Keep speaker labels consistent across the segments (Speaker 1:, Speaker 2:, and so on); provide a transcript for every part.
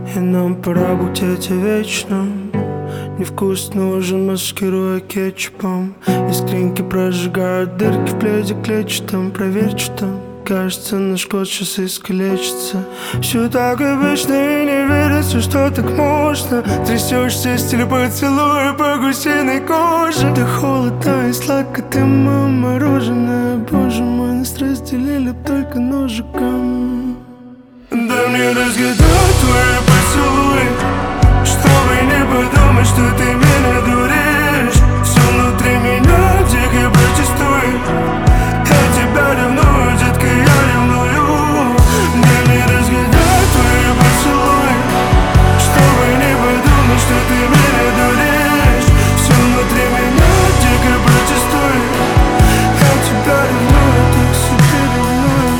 Speaker 1: И нам пора быть этим вечным. Невкусно ужин, маскируя кетчупом. Искринки прожигают дырки в пледе клетчатом. Проверь, что там. Кажется, наш кот сейчас искалечится. Все так обычно и не верится, что так можно. Трясешься в стиле поцелуя по гусиной коже. Ты холодно и сладко, ты мое мороженое. Боже мой, нас разделили только ножиком. Дай мне разгадать твои поцелуи, чтобы не подумать, что ты меня дуришь. Все внутри меня дико протестует. Я тебя ревную, детка, я ревную. Дай мне разгадать твои поцелуи, чтобы не подумать, что ты меня дуришь. Все внутри меня дико протестует. Я тебя ревную, так себе ревную.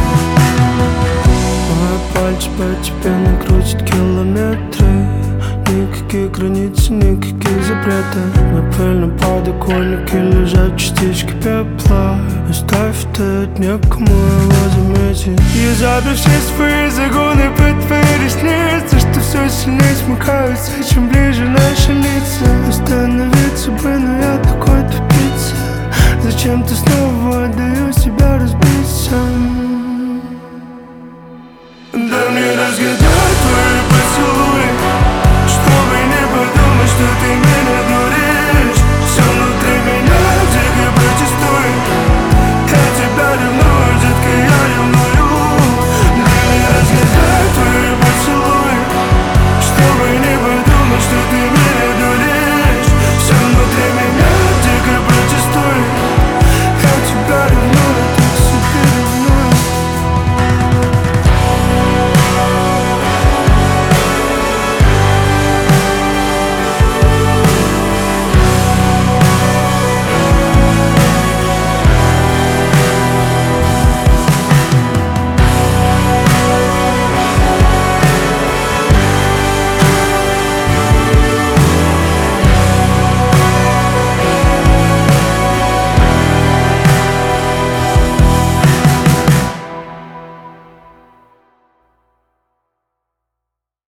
Speaker 1: Мои пальцы постепенно крутят километры. Никакие границы, никаких запретов. На пыльном подоконнике лежат частички пепла. Оставь это некому его заметить. Я забил все свои загоны под твои ресницы, что все сильнее смыкаются, чем ближе наши лица. Остановиться бы, но я такой тупица. Зачем ты снова отдаю себя разбиться?